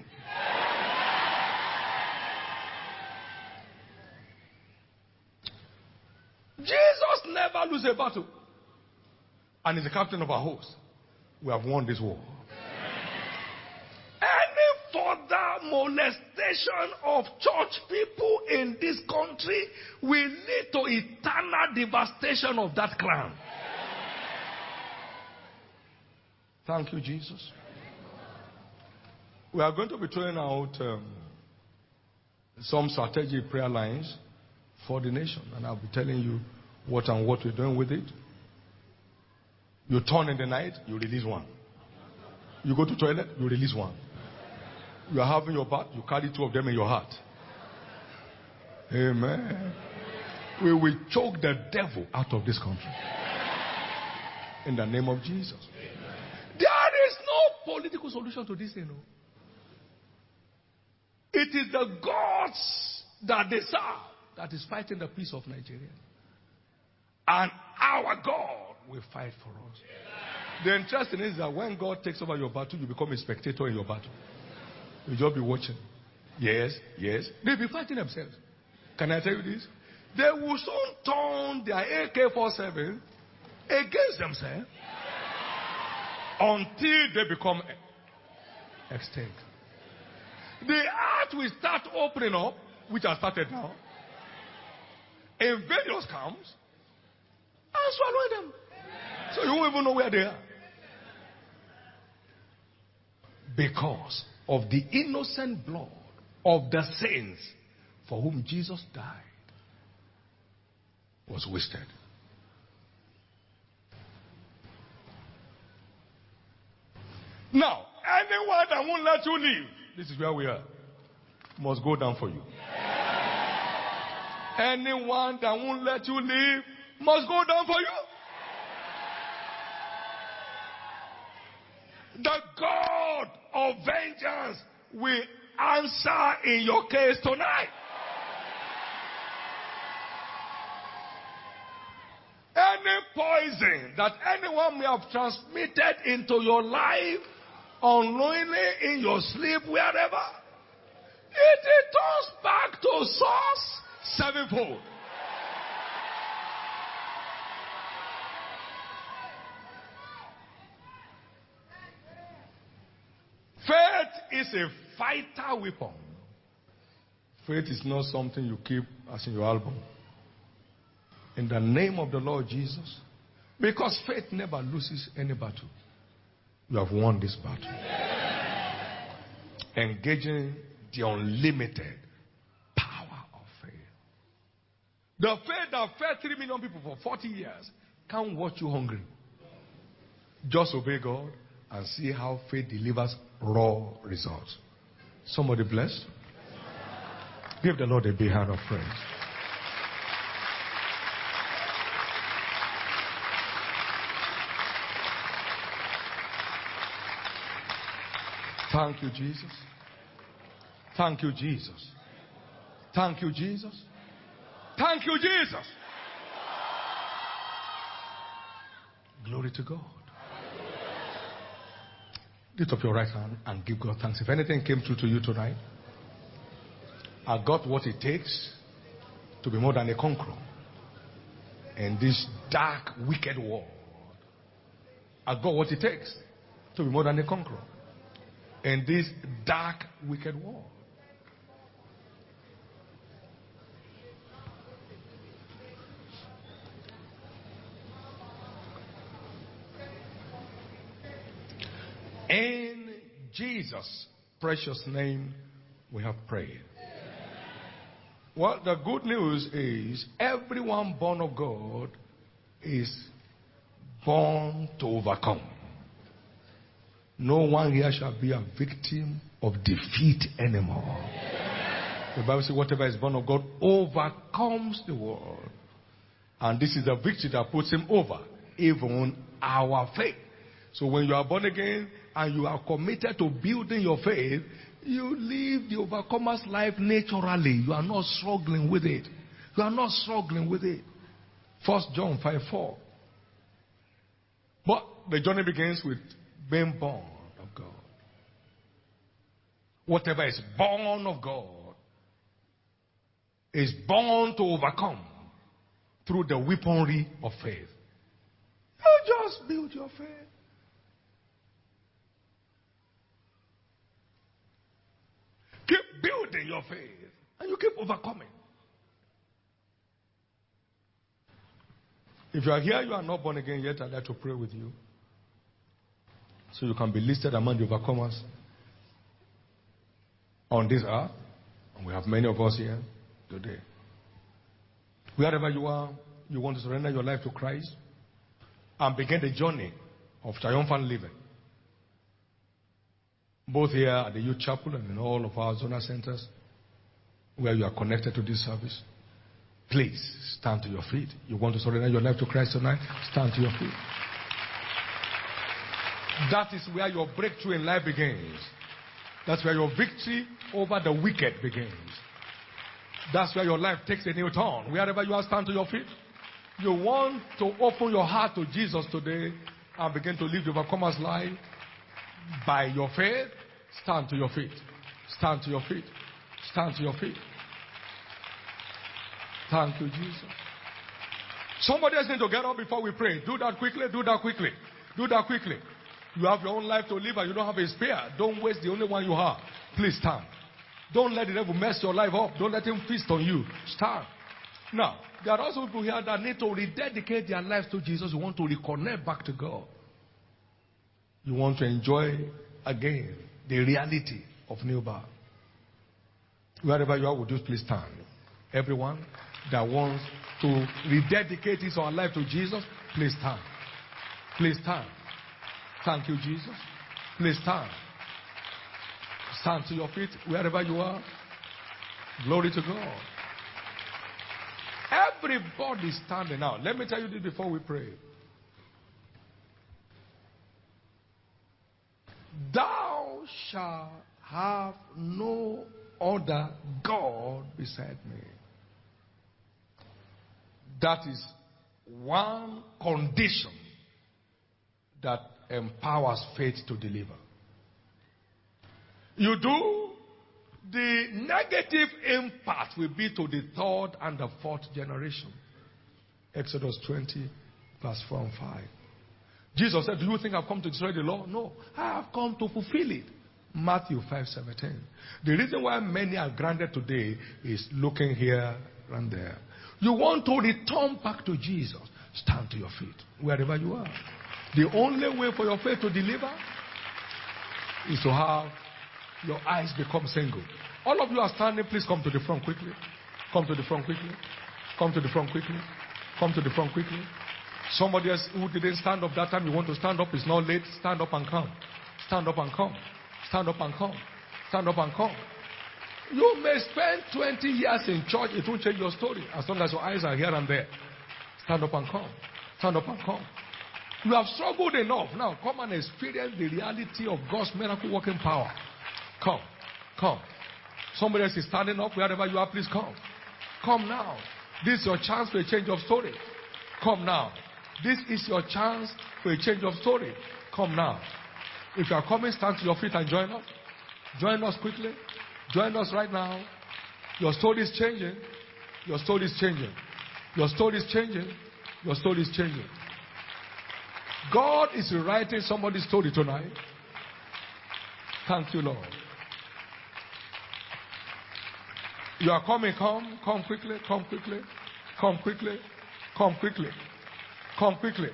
Jesus never loses a battle. And is the captain of our host. We have won this war. Any further molestation of church people in this country will lead to eternal devastation of that clan. Thank you, Jesus. We are going to be throwing out some strategic prayer lines for the nation. And I'll be telling you what and what we're doing with it. You turn in the night, you release one. You go to toilet, you release one. You are having your bath, you carry two of them in your heart. Amen. We will choke the devil out of this country. In the name of Jesus. There is no political solution to this, you know. It is the gods that they serve that is fighting the peace of Nigeria. And our God will fight for us. The interesting is that when God takes over your battle, you become a spectator in your battle. You'll just be watching. Yes, yes. They'll be fighting themselves. Can I tell you this? They will soon turn their AK-47 against themselves until they become extinct. The earth will start opening up, which has started now, in various camps, and swallow them. So you won't even know where they are. Because of the innocent blood of the saints for whom Jesus died was wasted. Now, anyone that won't let you leave, this is where we are, must go down for you. Anyone that won't let you leave must go down for you. The God of vengeance will answer in your case tonight. Any poison that anyone may have transmitted into your life, unknowingly in your sleep, wherever, it returns back to source sevenfold. Faith is a fighter weapon. Faith is not something you keep as in your album. In the name of the Lord Jesus. Because faith never loses any battle. You have won this battle. Engaging the unlimited power of faith. The faith that fed 3 million people for 40 years can't watch you hungry. Just obey God and see how faith delivers raw results. Somebody blessed? Give the Lord a big hand of praise. Thank you, Jesus. Thank you, Jesus. Thank you, Jesus. Thank you, Jesus. Glory to God. Lift up your right hand and give God thanks. If anything came through to you tonight, I got what it takes to be more than a conqueror in this dark, wicked world. I got what it takes to be more than a conqueror in this dark, wicked world. In Jesus' precious name, we have prayed. Well, the good news is everyone born of God is born to overcome. No one here shall be a victim of defeat anymore. The Bible says whatever is born of God overcomes the world. And this is the victory that puts him over, even our faith. So when you are born again and you are committed to building your faith, you live the overcomer's life naturally. You are not struggling with it. You are not struggling with it. 1 John 5:4. But the journey begins with being born of God. Whatever is born of God is born to overcome through the weaponry of faith. You just build your faith. Keep building your faith and you keep overcoming. If you are here, you are not born again yet, I'd like to pray with you so you can be listed among the overcomers on this earth. And we have many of us here today. Wherever you are, you want to surrender your life to Christ and begin the journey of triumphant living. Both here at the youth chapel and in all of our zonal centers where you are connected to this service. Please stand to your feet. You want to surrender your life to Christ tonight? Stand to your feet. That is where your breakthrough in life begins. That's where your victory over the wicked begins. That's where your life takes a new turn. Wherever you are, stand to your feet. You want to open your heart to Jesus today and begin to live the overcomer's life by your faith. Stand to your feet. Stand to your feet. Stand to your feet. Thank you, Jesus. Somebody else needs to get up before we pray. Do that quickly. Do that quickly. Do that quickly. You have your own life to live and you don't have a spare. Don't waste the only one you have. Please stand. Don't let the devil mess your life up. Don't let him feast on you. Stand. Now, there are also people here that need to rededicate their lives to Jesus. You want to reconnect back to God. You want to enjoy again the reality of new birth. Wherever you are, would you please stand? Everyone that wants to rededicate his or her life to Jesus, please stand. Please stand. Thank you, Jesus. Please stand. Stand to your feet wherever you are. Glory to God. Everybody standing now. Let me tell you this before we pray. Thou shalt have no other God beside me. That is one condition that empowers faith to deliver. You do, the negative impact will be to the third and the fourth generation. Exodus 20, verse 4 and 5. Jesus said, do you think I've come to destroy the law? No, I have come to fulfill it. Matthew 5:17. The reason why many are grounded today is looking here and there. You want to return back to Jesus. Stand to your feet, wherever you are. The only way for your faith to deliver is to have your eyes become single. All of you are standing, please come to the front quickly. Come to the front quickly. Come to the front quickly. Come to the front quickly. Somebody else who didn't stand up that time, you want to stand up, it's not late. Stand up and come. Stand up and come. Stand up and come. Stand up and come. You may spend 20 years in church, it won't change your story as long as your eyes are here and there. Stand up and come. Stand up and come. You have struggled enough. Now come and experience the reality of God's miracle working power. Come. Come. Somebody else is standing up. Wherever you are, please come. Come now. This is your chance for a change of story. Come now. This is your chance for a change of story. Come now. If you are coming, stand to your feet and join us. Join us quickly. Join us right now. Your story is changing. Your story is changing. Your story is changing. Your story is changing. God is rewriting somebody's story tonight. Thank you, Lord. You are coming. Come. Come quickly. Come quickly. Come quickly. Come quickly. Come quickly.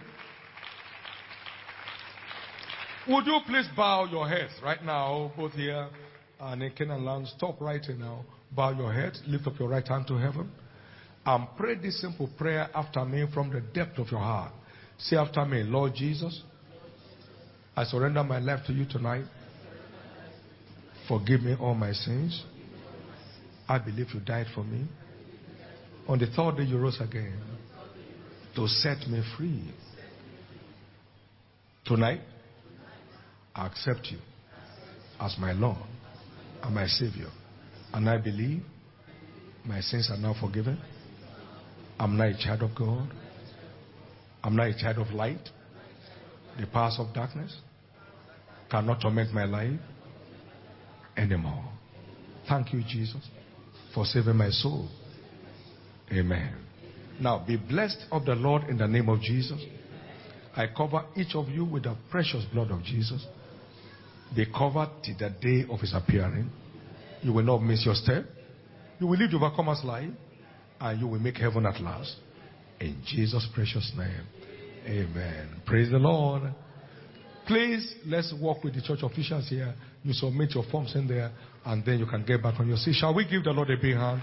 Would you please bow your heads right now, both here and in Canaan land? Stop writing now. Bow your head. Lift up your right hand to heaven. And pray this simple prayer after me from the depth of your heart. Say after me, Lord Jesus, I surrender my life to you tonight. Forgive me all my sins. I believe you died for me. On the third day you rose again to set me free. Tonight, I accept you as my Lord and my Savior. And I believe my sins are now forgiven. I'm now a child of God. I'm now a child of light. The powers of darkness cannot torment my life anymore. Thank you, Jesus, for saving my soul. Amen. Now, be blessed of the Lord in the name of Jesus. I cover each of you with the precious blood of Jesus. Be covered till the day of his appearing. You will not miss your step. You will live the overcomer's life. And you will make heaven at last. In Jesus' precious name. Amen. Praise the Lord. Please, let's walk with the church officials here. You submit your forms in there. And then you can get back on your seat. Shall we give the Lord a big hand?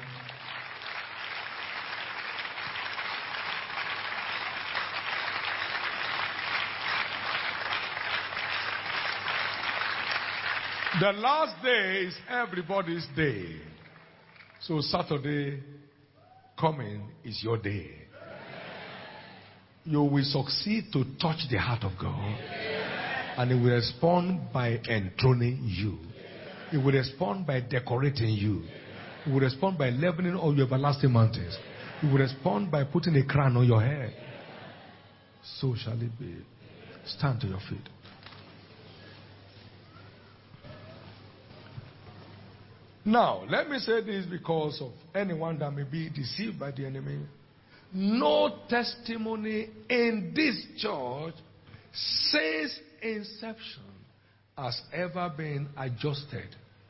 The last day is everybody's day. So Saturday coming is your day. You will succeed to touch the heart of God. And He will respond by enthroning you. He will respond by decorating you. He will respond by leveling all your everlasting mountains. He will respond by putting a crown on your head. So shall it be. Stand to your feet. Now, let me say this because of anyone that may be deceived by the enemy. No testimony in this church since inception has ever been adjusted.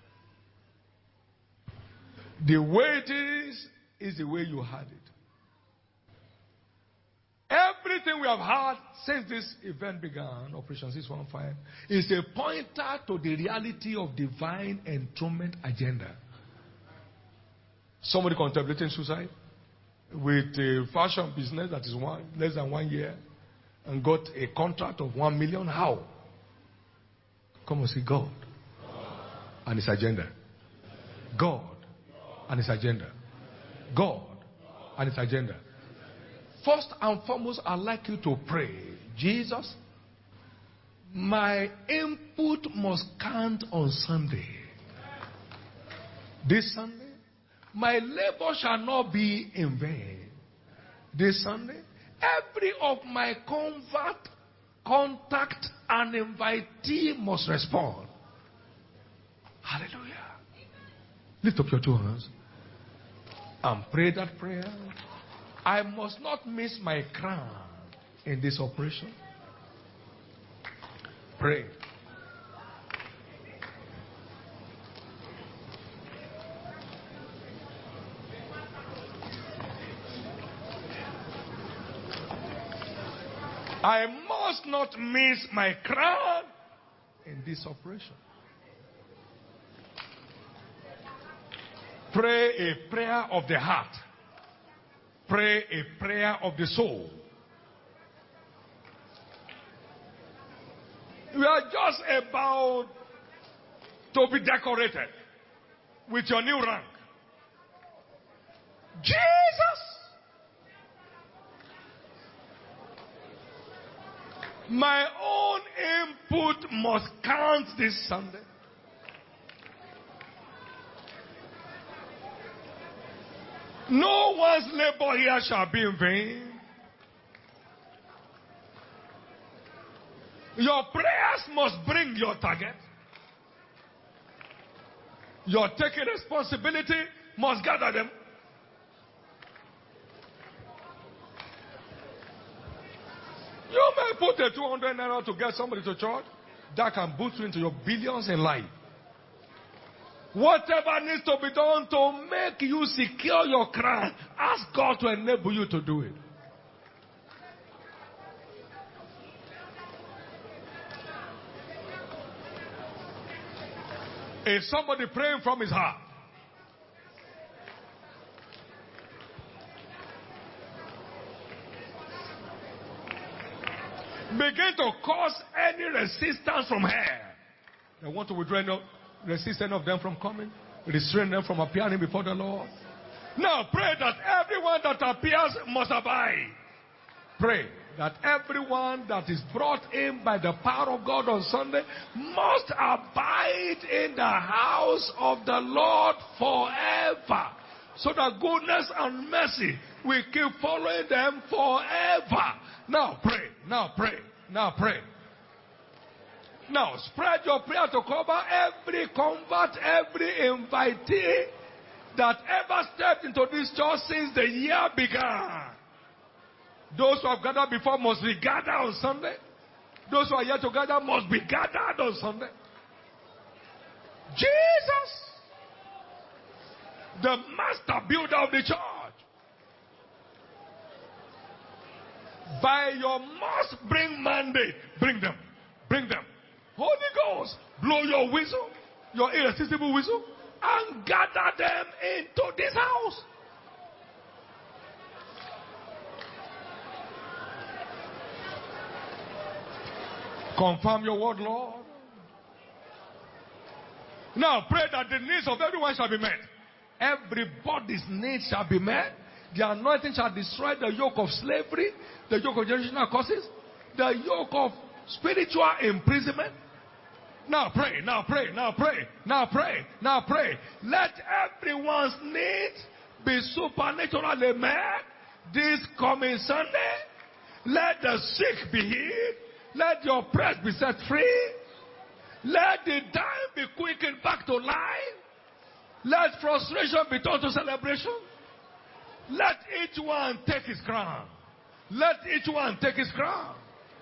The way it is the way you had it. Everything we have had since this event began, Operation 615, is a pointer to the reality of divine enthronement agenda. Somebody contemplating suicide with a fashion business that is less than 1 year and got a contract of 1 million. How? Come and see God and His agenda. God and His agenda. God and His agenda. First and foremost, I'd like you to pray, Jesus, my input must count on Sunday. This Sunday, my labor shall not be in vain. This Sunday, every of my convert, contact, and invitee must respond. Hallelujah. Lift up your two hands and pray that prayer. I must not miss my crown in this operation. Pray. I must not miss my crown in this operation. Pray a prayer of the heart. Pray a prayer of the soul. You are just about to be decorated with your new rank. Jesus! My own input must count this Sunday. No one's labor here shall be in vain. Your prayers must bring your target. Your taking responsibility must gather them. You may put a 200 naira to get somebody to church. That can boost you into your billions in life. Whatever needs to be done to make you secure your crown, ask God to enable you to do it. Is somebody praying from his heart? Begin to cause any resistance from her. They want to withdraw, resist any of them from coming. Restrain them from appearing before the Lord. Now pray that everyone that appears must abide. Pray that everyone that is brought in by the power of God on Sunday must abide in the house of the Lord forever. So that goodness and mercy will keep following them forever. Now pray, now pray, now pray. Now spread your prayer to cover every convert, every invitee that ever stepped into this church since the year began. Those who have gathered before must be gathered on Sunday. Those who are yet to gather must be gathered on Sunday. Jesus, the master builder of the church, by your must bring mandate, bring them, bring them. Holy Ghost, blow your whistle, your irresistible whistle, and gather them into this house. Confirm your word, Lord. Now pray that the needs of everyone shall be met. Everybody's needs shall be met. The anointing shall destroy the yoke of slavery, the yoke of generational curses, the yoke of spiritual imprisonment. Now pray, now pray, now pray, now pray, now pray. Let everyone's needs be supernaturally met this coming Sunday. Let the sick be healed. Let your oppressed be set free. Let the dying be quickened back to life. Let frustration be turned to celebration. Let each one take his crown. Let each one take his crown.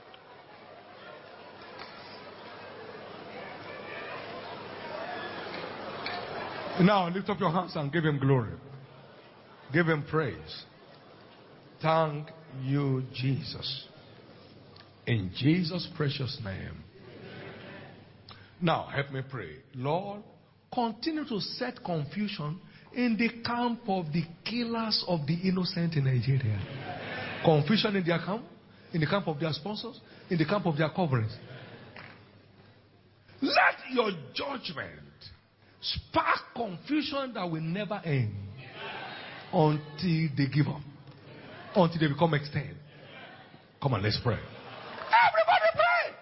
Now lift up your hands and give him glory. Give him praise. Thank you, Jesus. In Jesus' precious name. Now, help me pray. Lord, continue to set confusion in the camp of the killers of the innocent in Nigeria. Confusion in their camp, in the camp of their sponsors, in the camp of their coverings. Let your judgment spark confusion that will never end until they give up, until they become extinct. Come on, let's pray. Everybody pray.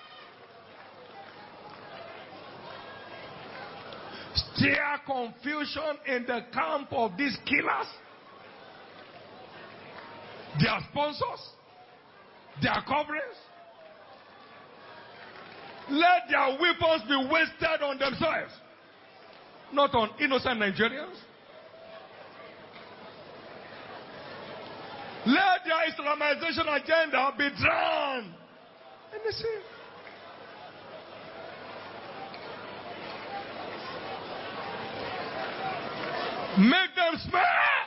Stir confusion in the camp of these killers, their sponsors, their coverings. Let their weapons be wasted on themselves, not on innocent Nigerians. Let their Islamization agenda be drowned in the sea. Make them smell.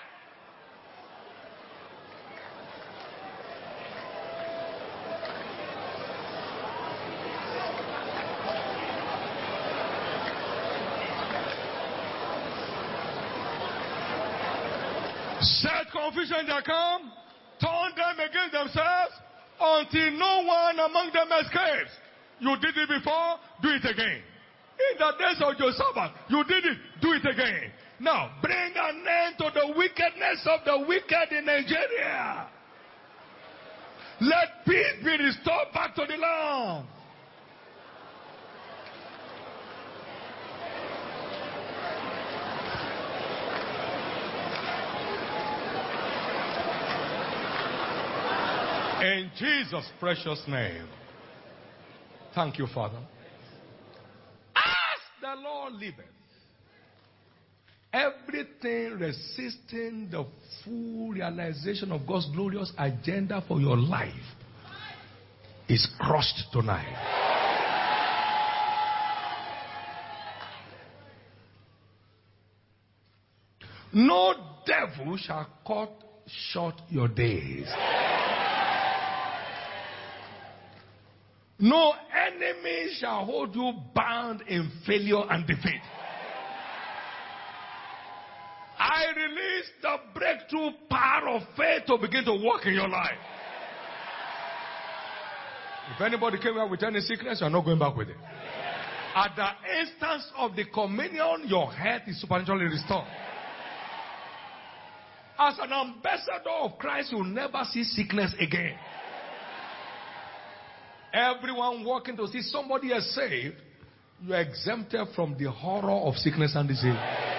Set confusion in their camp. Turn them against themselves until no one among them escapes. You did it before, do it again. In the days of Joseph, you did it, do it again. Now, bring an end to the wickedness of the wicked in Nigeria. Let peace be restored back to the land. In Jesus' precious name. Thank you, Father. As the Lord liveth, everything resisting the full realization of God's glorious agenda for your life is crushed tonight. No devil shall cut short your days. No enemy shall hold you bound in failure and defeat. I release the breakthrough power of faith to begin to work in your life. If anybody came out with any sickness, you're not going back with it. At the instance of the communion, your health is supernaturally restored. As an ambassador of Christ, you'll never see sickness again. Everyone walking to see somebody else saved, you are exempted from the horror of sickness and disease.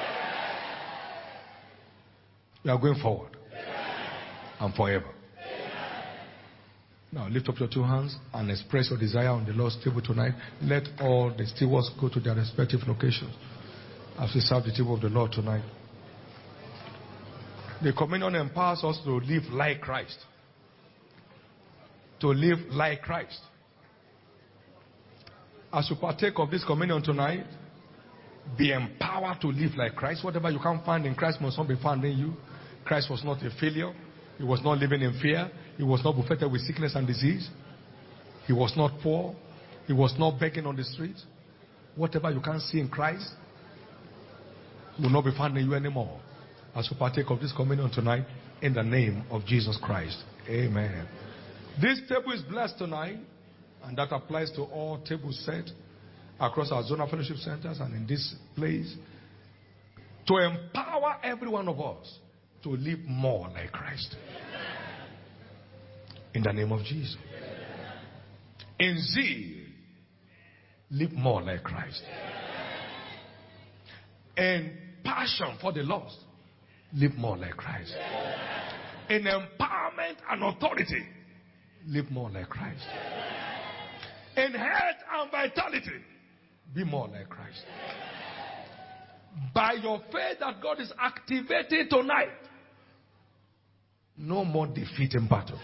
You are going forward and forever. Now lift up your two hands and express your desire on the Lord's table tonight. Let all the stewards go to their respective locations as we serve the table of the Lord tonight. The communion empowers us to live like Christ. To live like Christ. As you partake of this communion tonight, be empowered to live like Christ. Whatever you can't find in Christ must not be found in you. Christ was not a failure. He was not living in fear. He was not buffeted with sickness and disease. He was not poor. He was not begging on the street. Whatever you can't see in Christ will not be found in you anymore. As you partake of this communion tonight, in the name of Jesus Christ. Amen. This table is blessed tonight, and that applies to all tables set across our zonal fellowship centers and in this place, to empower every one of us to live more like Christ. In the name of Jesus. In zeal, live more like Christ. In passion for the lost, live more like Christ. In empowerment and authority, live more like Christ. In health and vitality, be more like Christ. By your faith that God is activating tonight, no more defeat in battle.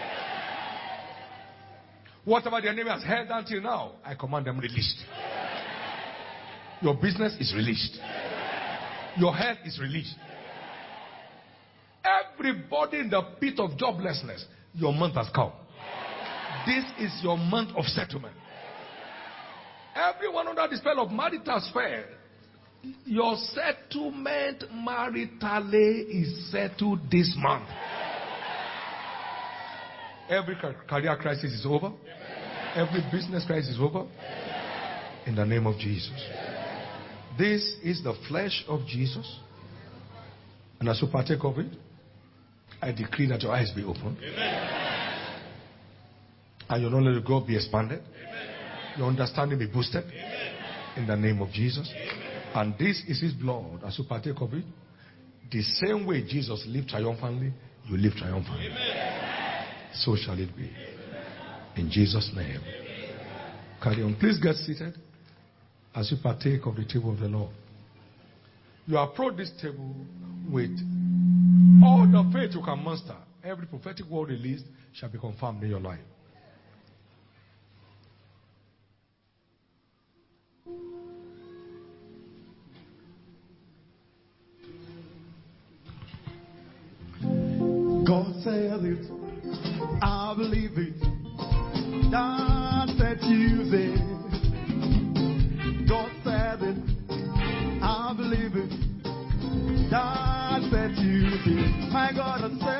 Whatever the enemy has held until now, I command them released. Your business is released. Your health is released. Everybody in the pit of joblessness, your month has come. This is your month of settlement. Everyone under the spell of marital spell, your settlement maritally is settled this month. Every career crisis is over. Every business crisis is over. In the name of Jesus. This is the flesh of Jesus. And as you partake of it, I decree that your eyes be opened. Amen. And your knowledge of God be expanded. Amen. Your understanding be boosted. Amen. In the name of Jesus. Amen. And this is his blood. As you partake of it, the same way Jesus lived triumphantly, you live triumphantly. Amen. So shall it be. In Jesus' name. Carry on. Please get seated as you partake of the table of the Lord. You approach this table with all the faith you can muster. Every prophetic word released shall be confirmed in your life. God said it, I believe it. God said use it. God said it, I believe it. God said use it. My God has said